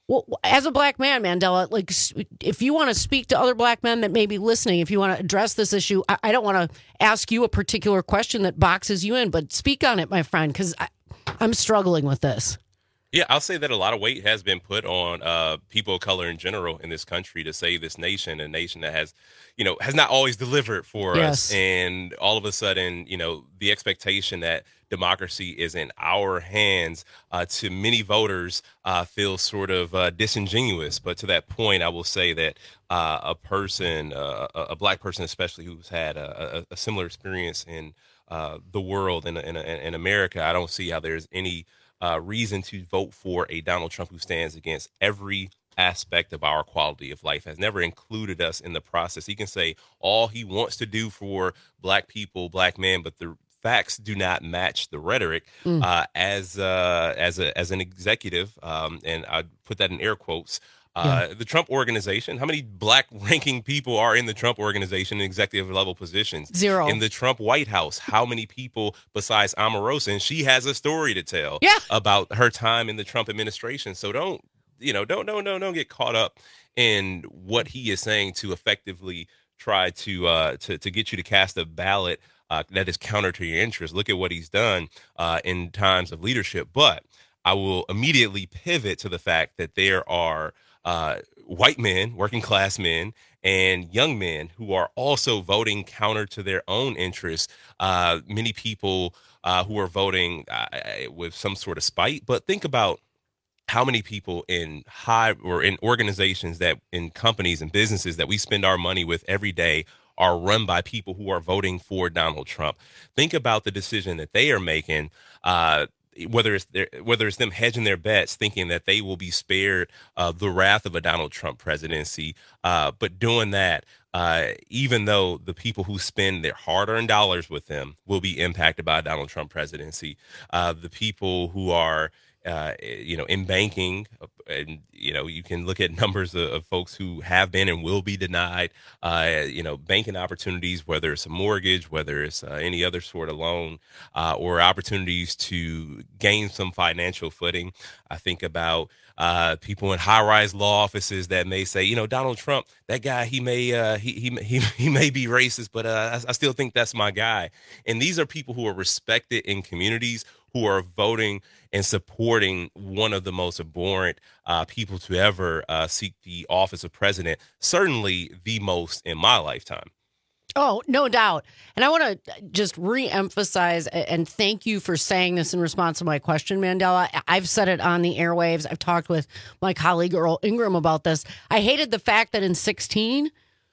Well, as a black man, Mandela, like if you want to speak to other black men that may be listening, if you want to address this issue, I, I don't want to ask you a particular question that boxes you in, but speak on it, my friend, because I'm struggling with this. Yeah, I'll say that a lot of weight has been put on uh, people of color in general in this country to save this nation, a nation that has, you know, has not always delivered for Yes. us. And all of a sudden, you know, the expectation that democracy is in our hands uh, to many voters uh, feels sort of uh, disingenuous. But to that point, I will say that uh, a person, uh, a a black person especially, who's had a, a, a similar experience in uh, the world and in, in, in America, I don't see how there's any Uh, reason to vote for a Donald Trump who stands against every aspect of our quality of life, has never included us in the process. He can say all he wants to do for black people, black men, but the facts do not match the rhetoric. Mm. Uh, as uh, as a as an executive, um, and I put that in air quotes. Uh, Yeah. The Trump organization, how many black ranking people are in the Trump organization in executive level positions? Zero. In the Trump White House, how many people besides Omarosa? And she has a story to tell Yeah. about her time in the Trump administration. So don't, you know, don't, don't, don't, don't get caught up in what he is saying to effectively try to, uh, to, to get you to cast a ballot uh, that is counter to your interests. Look at what he's done uh, in times of leadership. But I will immediately pivot to the fact that there are Uh, white men, working class men, and young men who are also voting counter to their own interests. Uh, many people uh, who are voting uh, with some sort of spite. But think about how many people in high or in organizations that in companies and businesses that we spend our money with every day are run by people who are voting for Donald Trump. Think about the decision that they are making. Uh, Whether it's their, whether it's them hedging their bets, thinking that they will be spared uh, the wrath of a Donald Trump presidency, uh, but doing that, uh, even though the people who spend their hard-earned dollars with them will be impacted by a Donald Trump presidency, uh, the people who are Uh, you know, in banking, and, you know, you can look at numbers of, of folks who have been and will be denied, uh, you know, banking opportunities, whether it's a mortgage, whether it's uh, any other sort of loan, uh, or opportunities to gain some financial footing. I think about uh, people in high-rise law offices that may say, you know, Donald Trump, that guy, he may uh, he, he he he may be racist, but uh, I, I still think that's my guy. And these are people who are respected in communities, who are voting and supporting one of the most abhorrent uh, people to ever uh, seek the office of president, certainly the most in my lifetime. Oh, no doubt. And I want to just re-emphasize and thank you for saying this in response to my question, Mandela. I've said it on the airwaves. I've talked with my colleague Earl Ingram about this. I hated the fact that in sixteen,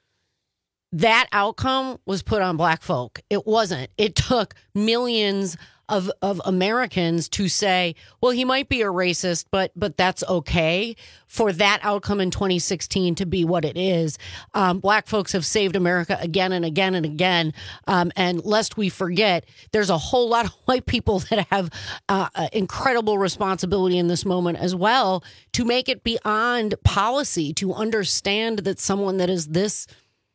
that outcome was put on black folk. It wasn't. It took millions of of Americans to say, well, he might be a racist, but but that's okay, for that outcome in twenty sixteen to be what it is. Um, black folks have saved America again and again and again. Um, and lest we forget, there's a whole lot of white people that have uh, uh, incredible responsibility in this moment as well to make it beyond policy, to understand that someone that is this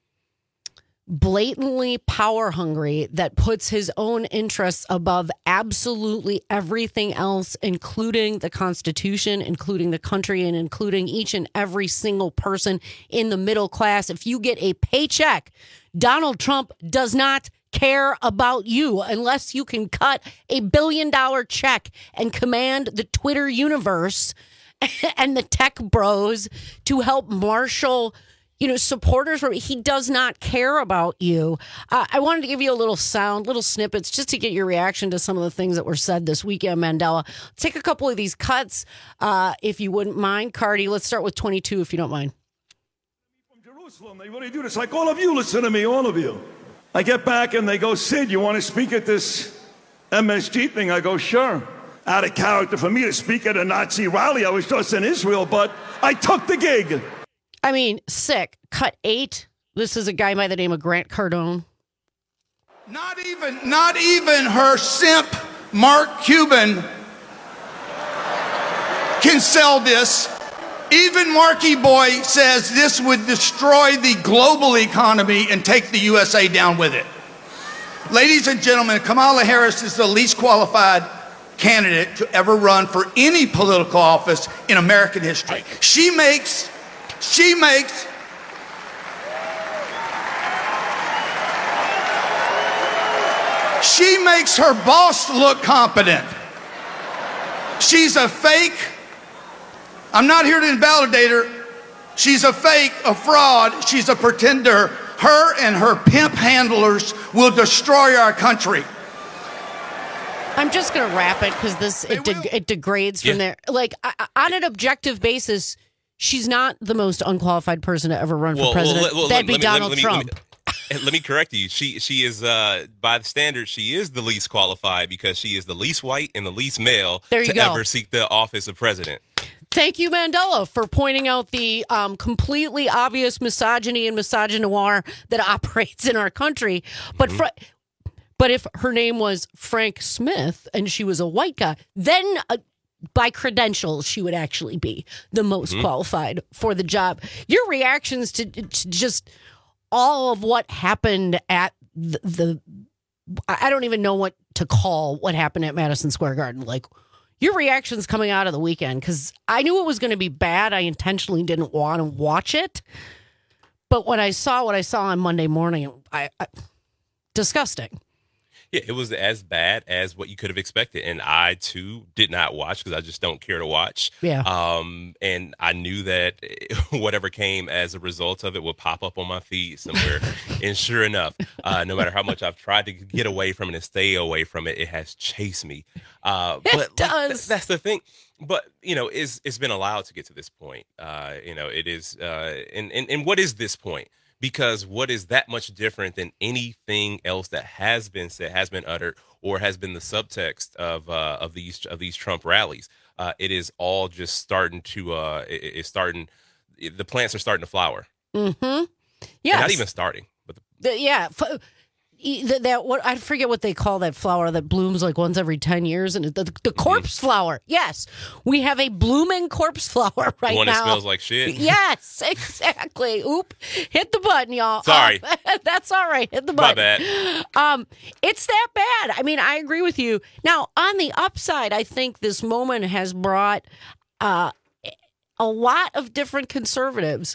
blatantly power hungry, that puts his own interests above absolutely everything else, including the Constitution, including the country, and including each and every single person in the middle class. If you get a paycheck, Donald Trump does not care about you unless you can cut a billion dollar check and command the Twitter universe and the tech bros to help marshal, you know, supporters. He does not care about you. Uh, I wanted to give you a little sound, little snippets, just to get your reaction to some of the things that were said this weekend, Mandela. Let's take a couple of these cuts, uh, if you wouldn't mind. Cardi, let's start with twenty-two, if you don't mind. From Jerusalem, they really do this. Like all of you, listen to me, all of you. I get back and they go, Sid, you want to speak at this M S G thing? I go, sure. Out of character for me to speak at a Nazi rally. I was just in Israel, but I took the gig. I mean, sick. Cut eight. This is a guy by the name of Grant Cardone. Not even, not even her simp, Mark Cuban, can sell this. Even Marky Boy says this would destroy the global economy and take the U S A down with it. Ladies and gentlemen, Kamala Harris is the least qualified candidate to ever run for any political office in American history. She makes, she makes, she makes her boss look competent. She's a fake. I'm not here to invalidate her. She's a fake, a fraud. She's a pretender. Her and her pimp handlers will destroy our country. I'm just going to wrap it because this it, de- it degrades from Yeah. there. Like I, on an objective basis, she's not the most unqualified person to ever run for Well, well, president. let- well, That'd be let me- let me- Donald let me- Trump. let me- Let me correct you. She she is uh, by the standards, she is the least qualified because she is the least white and the least male There you to go. ever seek the office of president. Thank you, Mandela, for pointing out the um, completely obvious misogyny and misogynoir that operates in our country. But fr- but if her name was Frank Smith and she was a white guy, then uh, by credentials she would actually be the most Mhm. qualified for the job. Your reactions to, to just all of what happened at the, the I don't even know what to call what happened at Madison Square Garden. Like, your reactions coming out of the weekend, because I knew it was going to be bad. I intentionally didn't want to watch it. But when I saw what I saw on Monday morning, I, I disgusting. Yeah, it was as bad as what you could have expected. And I, too, did not watch because I just don't care to watch. Yeah. Um, and I knew that whatever came as a result of it would pop up on my feed somewhere. And sure enough, uh, no matter how much I've tried to get away from it and stay away from it, it has chased me. Uh, It but like, does. th- that's the thing. But, you know, it's, it's been allowed to get to this point. Uh, you know, it is. Uh, and, and, and what is this point? Because what is that much different than anything else that has been said, has been uttered, or has been the subtext of uh, of these of these Trump rallies? Uh, it is all just starting to uh, it, it's starting. The plants are starting to flower. Mm-hmm. Yeah, Yes. not even starting, but the, The- yeah. F- e- that, that what I forget what they call that flower that blooms like once every ten years, and the, the corpse flower. Yes, we have a blooming corpse flower right the one now. that smells like shit. Yes, exactly. Oop, hit the button, y'all. Sorry. Um, that's all right. Hit the My button. bad. Um, it's that bad. I mean, I agree with you. Now, on the upside, I think this moment has brought uh, a lot of different conservatives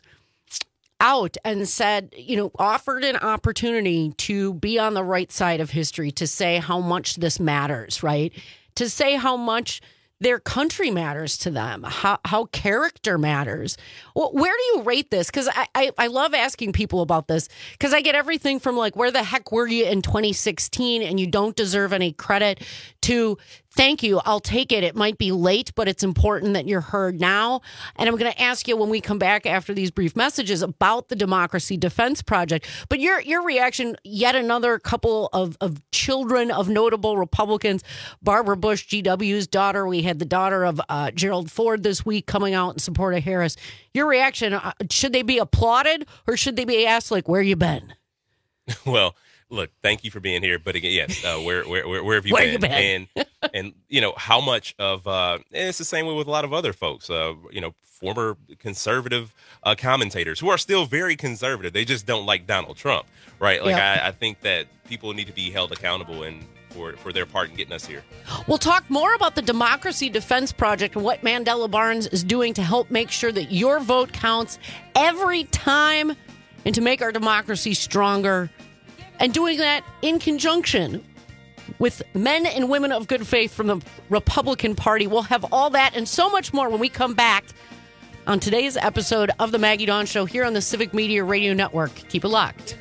out and said, you know, offered an opportunity to be on the right side of history, to say how much this matters, right? To say how much their country matters to them, how, how character matters. Well, where do you rate this? Because I, I, I love asking people about this, because I get everything from like, where the heck were you in twenty sixteen and you don't deserve any credit, to thank you, I'll take it. It might be late, but it's important that you're heard now. And I'm going to ask you when we come back after these brief messages about the Democracy Defense Project. But your your reaction, yet another couple of, of children of notable Republicans, Barbara Bush, G W's daughter. We had the daughter of uh, Gerald Ford this week coming out in support of Harris. Your reaction, uh, should they be applauded or should they be asked, like, where you been? Well, look, thank you for being here. But again, yes, uh, where, where, where, where have you Where been? you been? And, and, you know, how much of, uh, and it's the same way with a lot of other folks, uh, you know, former conservative uh, commentators who are still very conservative. They just don't like Donald Trump, right? Like, Yeah. I, I think that people need to be held accountable and for, for their part in getting us here. We'll talk more about the Democracy Defense Project and what Mandela Barnes is doing to help make sure that your vote counts every time and to make our democracy stronger, and doing that in conjunction with men and women of good faith from the Republican Party. We'll have all that and so much more when we come back on today's episode of the Maggie Dawn Show here on the Civic Media Radio Network. Keep it locked.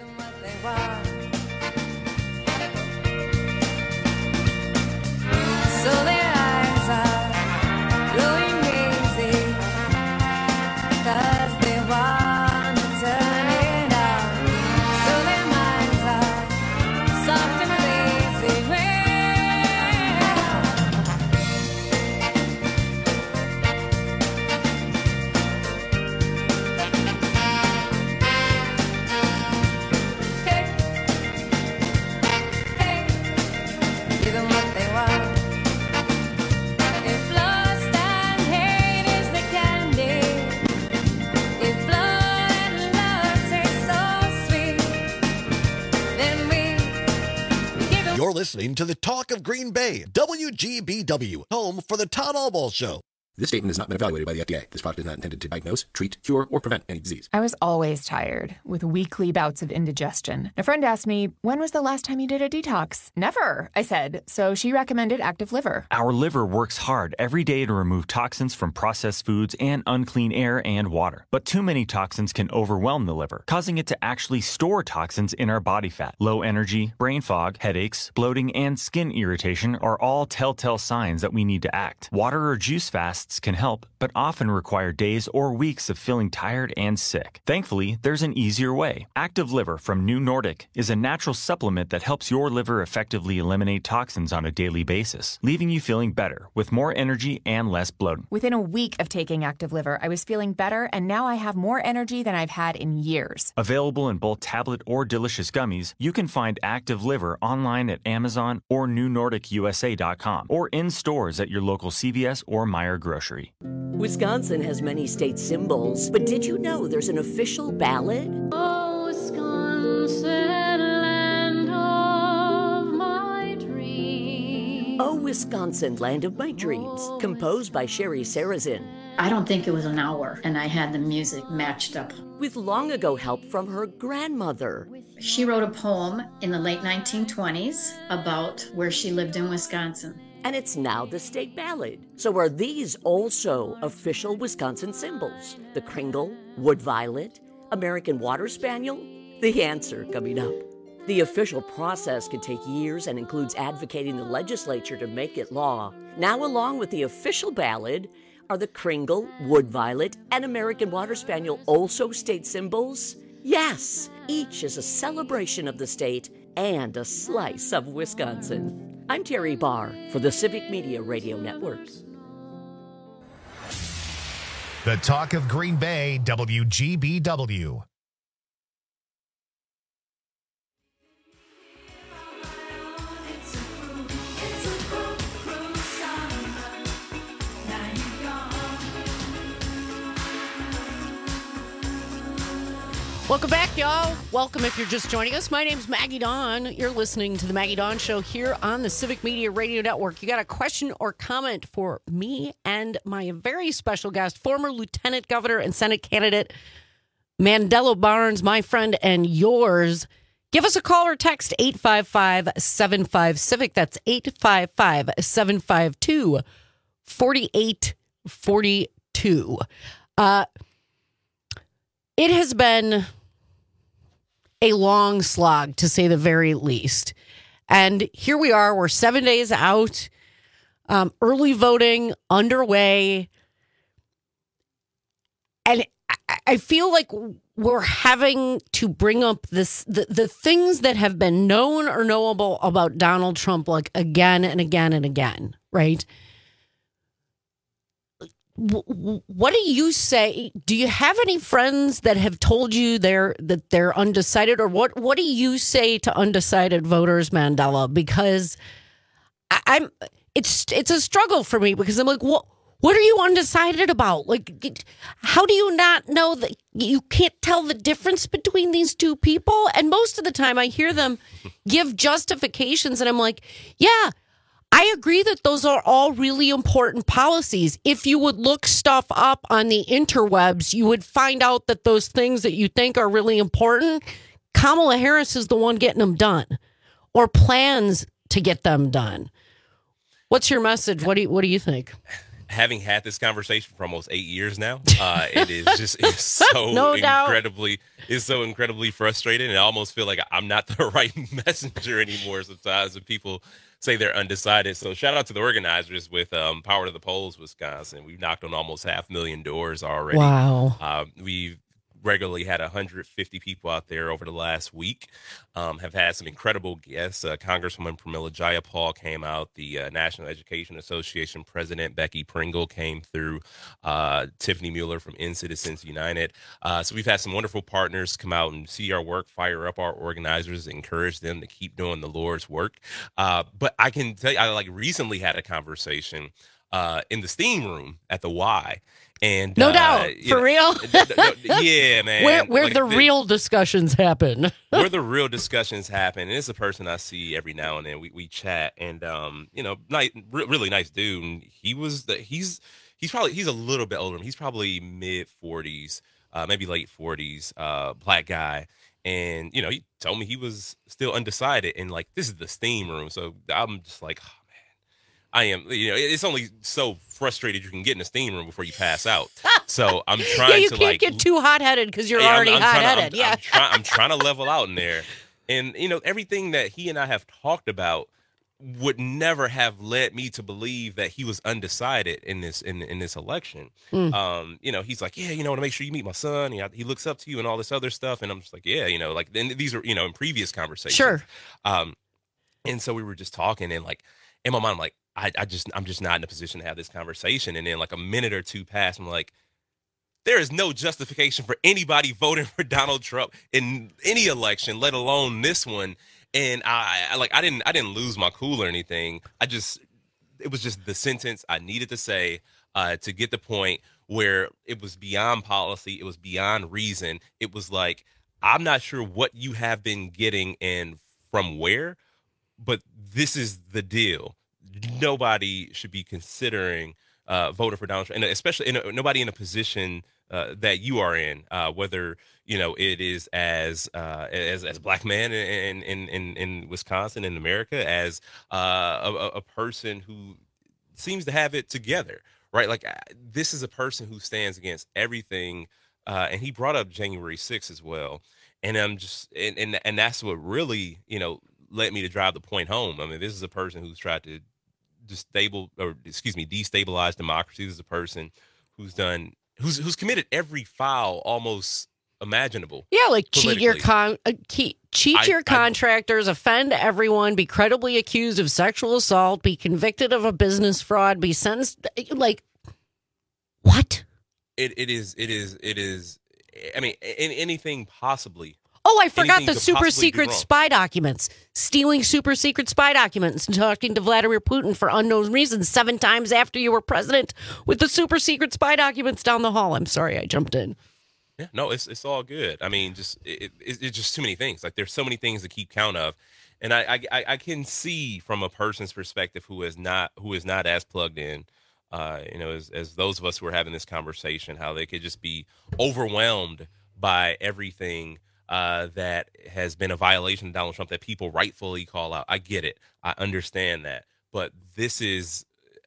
So their eyes are going crazy, 'cause they want to turn it on. So their minds are soft and lazy. Hey. listening to the Talk of Green Bay, W G B W, home for the Todd Albaugh Show. This statement has not been evaluated by the F D A. This product is not intended to diagnose, treat, cure, or prevent any disease. I was always tired, with weekly bouts of indigestion. A friend asked me, when was the last time you did a detox? Never, I said. So she recommended Active Liver. Our liver works hard every day to remove toxins from processed foods and unclean air and water. But too many toxins can overwhelm the liver, causing it to actually store toxins in our body fat. Low energy, brain fog, headaches, bloating, and skin irritation are all telltale signs that we need to act. Water or juice fasts can help, but often require days or weeks of feeling tired and sick. Thankfully, there's an easier way. Active Liver from New Nordic is a natural supplement that helps your liver effectively eliminate toxins on a daily basis, leaving you feeling better with more energy and less bloating. Within a week of taking Active Liver, I was feeling better, and now I have more energy than I've had in years. Available in both tablet or delicious gummies, you can find Active Liver online at Amazon or new nordic u s a dot com or in stores at your local C V S or Meijer Grocery. Wisconsin has many state symbols, but did you know there's an official ballad? Oh, Wisconsin, land of my dreams. Oh, Wisconsin, land of my dreams, composed by Sherry Sarazin. I don't think it was an hour, and I had the music matched up. With long ago help from her grandmother. She wrote a poem in the late nineteen twenties about where she lived in Wisconsin. And it's now the state ballad. So are these also official Wisconsin symbols? The Kringle, Wood Violet, American Water Spaniel? The answer coming up. The official process can take years and includes advocating the legislature to make it law. Now, along with the official ballad, are the Kringle, Wood Violet, and American Water Spaniel also state symbols? Yes, each is a celebration of the state and a slice of Wisconsin. I'm Terry Barr for the Civic Media Radio Network. The Talk of Green Bay, W G B W. Welcome back, y'all. Welcome if you're just joining us. My name's Maggie Dawn. You're listening to the Maggie Dawn Show here on the Civic Media Radio Network. You got a question or comment for me and my very special guest, former Lieutenant Governor and Senate candidate Mandela Barnes, my friend and yours. Give us a call or text eight five five, seven five, CIVIC. That's eight five five, seven five two, four eight four two. Uh, it has been a long slog, to say the very least. And here we are. We're seven days out. Um, early voting underway. And I, I feel like we're having to bring up this the, the things that have been known or knowable about Donald Trump like again and again and again, right? What do you say? Do you have any friends that have told you they're that they're undecided, or what? What do you say to undecided voters, Mandela? Because I, I'm, it's it's a struggle for me because I'm like, what? What are you undecided about? Like, how do you not know that you can't tell the difference between these two people? And most of the time, I hear them give justifications, and I'm like, yeah. I agree that those are all really important policies. If you would look stuff up on the interwebs, you would find out that those things that you think are really important, Kamala Harris is the one getting them done or plans to get them done. What's your message? What do you, what do you think? Having had this conversation for almost eight years now, uh, it is just it's so no incredibly it's so incredibly frustrating, and I almost feel like I'm not the right messenger anymore sometimes when people say they're undecided. So shout out to the organizers with um, Power to the Polls, Wisconsin. We've knocked on almost half a million doors already. Wow. Uh, we've regularly had one hundred fifty people out there over the last week. Um, have had some incredible guests. Uh, Congresswoman Pramila Jayapal came out. The uh, National Education Association President Becky Pringle came through. Uh, Tiffany Mueller from End Citizens United. Uh, so we've had some wonderful partners come out and see our work, fire up our organizers, encourage them to keep doing the Lord's work. Uh, but I can tell you, I like recently had a conversation uh, in the steam room at the Y. And no uh, doubt, for know, real. Yeah, man. Where where like, the the, real discussions happen. where the real discussions happen. And it's a person I see every now and then. We we chat, and um, you know, nice, re- really nice dude. And he was the, he's he's probably he's a little bit older. He's probably mid forties, uh, maybe late forties, uh, black guy. And you know, he told me he was still undecided. And like, this is the steam room, so I'm just like, oh, I am, you know, it's only so frustrated you can get in a steam room before you pass out. So I'm trying yeah, you to can't like get too hot headed because you're yeah, I'm- already I'm hot trying to- I'm- headed. Yeah. I'm, try, I'm trying to level out in there. And, you know, everything that he and I have talked about would never have led me to believe that he was undecided in this in, in this election. Mm. Um, you know, he's like, yeah, you know, to make sure you meet my son. He, he looks up to you and all this other stuff. And I'm just like, yeah, you know, like, and these are, you know, in previous conversations. Sure. Um, and so we were just talking, and like, in my mind, I'm like, I, I just, I'm just not in a position to have this conversation. And then like a minute or two passed, I'm like, there is no justification for anybody voting for Donald Trump in any election, let alone this one. And I, I like, I didn't, I didn't lose my cool or anything. I just, it was just the sentence I needed to say uh, to get the point where it was beyond policy. It was beyond reason. It was like, I'm not sure what you have been getting and from where, but this is the deal. Nobody should be considering uh, voting for Donald Trump, and especially in a, nobody in a position uh, that you are in, uh, whether you know it is as uh, as as a black man in in in, in Wisconsin, in America, as uh, a, a person who seems to have it together, right? Like this is a person who stands against everything, uh, and he brought up January sixth as well, and I'm just and and, and that's what really you know led me to drive the point home. I mean, this is a person who's tried to destable or excuse me destabilize democracy. This is a person who's done who's who's committed every foul almost imaginable. Yeah, like cheat your politically. con, uh, ke- cheat I- your I- contractors, offend everyone, be credibly accused of sexual assault, be convicted of a business fraud, be sentenced. Like, what? It it is it is it is. I mean, in, anything possibly. Oh, I forgot anything the could super possibly be secret wrong. spy documents. Stealing super secret spy documents and talking to Vladimir Putin for unknown reasons seven times after you were president with the super secret spy documents down the hall. I'm sorry I jumped in. Yeah, no, it's it's all good. I mean, just it, it, it's just too many things. Like there's so many things to keep count of, and I, I I can see from a person's perspective who is not who is not as plugged in, uh, you know, as as those of us who are having this conversation, how they could just be overwhelmed by everything uh, that has been a violation of Donald Trump that people rightfully call out. I get it. I understand that, but this is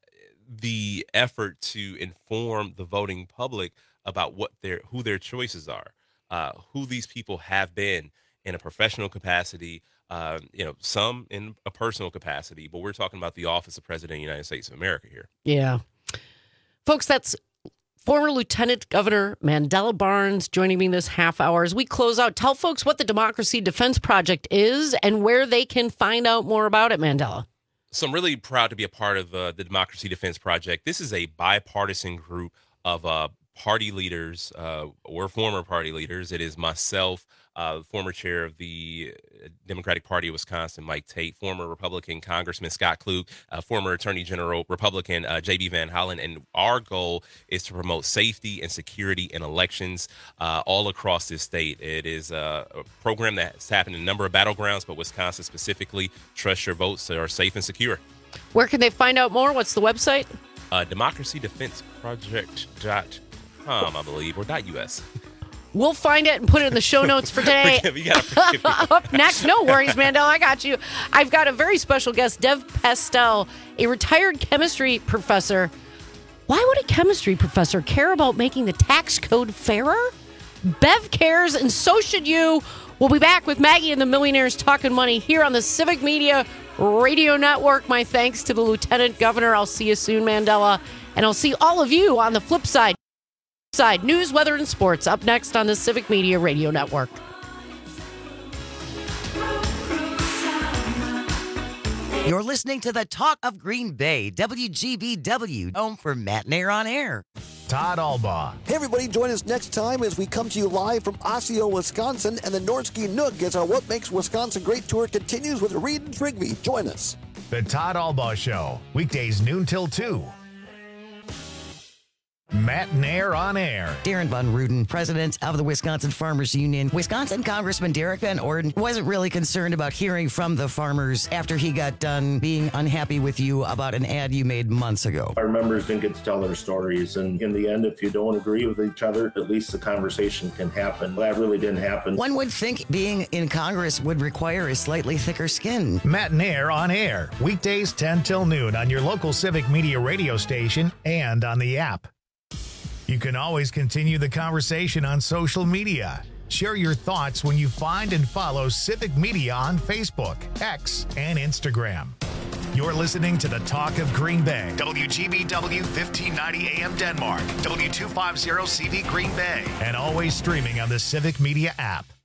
the effort to inform the voting public about what their who their choices are, uh, who these people have been in a professional capacity, uh, you know, some in a personal capacity, but we're talking about the office of President of the United States of America here. Yeah. Folks, that's former Lieutenant Governor Mandela Barnes joining me this half hour. As we close out, tell folks what the Democracy Defense Project is and where they can find out more about it, Mandela. So I'm really proud to be a part of uh, the Democracy Defense Project. This is a bipartisan group of uh, party leaders uh, or former party leaders. It is myself, uh, former chair of the Democratic Party of Wisconsin, Mike Tate, former Republican Congressman Scott Klug, uh, former Attorney General Republican uh, J B Van Hollen. And our goal is to promote safety and security in elections uh, all across this state. It is uh, a program that's happened in a number of battlegrounds, but Wisconsin specifically. Trust your votes are safe and secure. Where can they find out more? What's the website? Uh, democracy defense project dot com, I believe, or .us. We'll find it and put it in the show notes for today. Forgive me, you gotta forgive me. Up next, no worries, Mandel, I got you. I've got a very special guest, Dev Pastel, a retired chemistry professor. Why would a chemistry professor care about making the tax code fairer? Bev cares, and so should you. We'll be back with Maggie and the Millionaires Talking Money here on the Civic Media Radio Network. My thanks to the Lieutenant Governor. I'll see you soon, Mandela. And I'll see all of you on the flip side. Side news, weather, and sports up next on the Civic Media Radio Network. You're listening to the Talk of Green Bay, W G B W, home for Matt Nair on Air. Todd Albaugh. Hey, everybody, join us next time as we come to you live from Osseo, Wisconsin, and the Nordsky Nook as our What Makes Wisconsin Great tour continues with Reed and Trigby. Join us. The Todd Albaugh Show, weekdays noon till two Matt Nair on Air. Darren Von Ruden, president of the Wisconsin Farmers Union. Wisconsin Congressman Derek Van Orden wasn't really concerned about hearing from the farmers after he got done being unhappy with you about an ad you made months ago. Our members didn't get to tell their stories, and in the end, if you don't agree with each other, at least the conversation can happen. That really didn't happen. One would think being in Congress would require a slightly thicker skin. Matt Nair on Air, weekdays ten till noon on your local Civic Media radio station and on the app. You can always continue the conversation on social media. Share your thoughts when you find and follow Civic Media on Facebook, X, and Instagram. You're listening to the Talk of Green Bay. W G B W fifteen ninety A M Denmark, W two fifty C V Green Bay, and always streaming on the Civic Media app.